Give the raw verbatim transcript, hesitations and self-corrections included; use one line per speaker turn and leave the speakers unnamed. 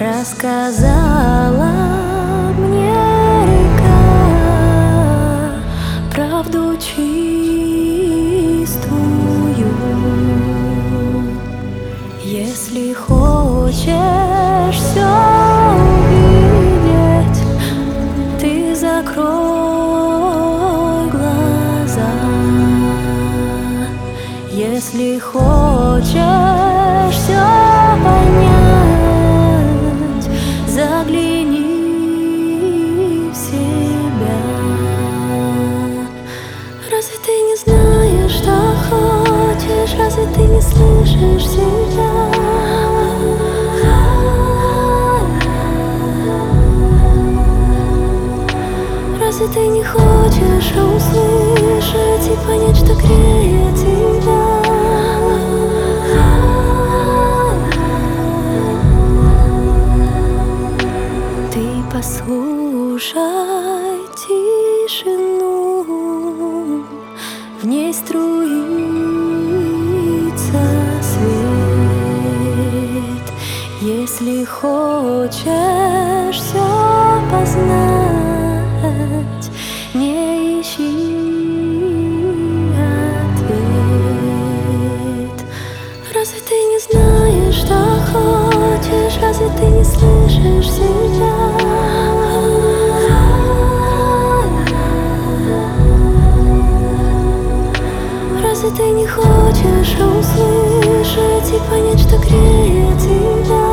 Рассказала мне река правду чистую. Если хочешь все увидеть, ты закрой глаза. Если хочешь все понять, загляни в себя. Разве ты не знаешь, что хочешь? Разве ты не слышишь себя? Разве ты не хочешь услышать и понять, что греет тебя? Ты послушай тишину, в ней струится свет. Если хочешь все познать, не ищи ответ. Разве ты не знаешь, что хочешь? Разве ты не слышишь себя? Разве ты не хочешь услышать и понять, что греет тебя?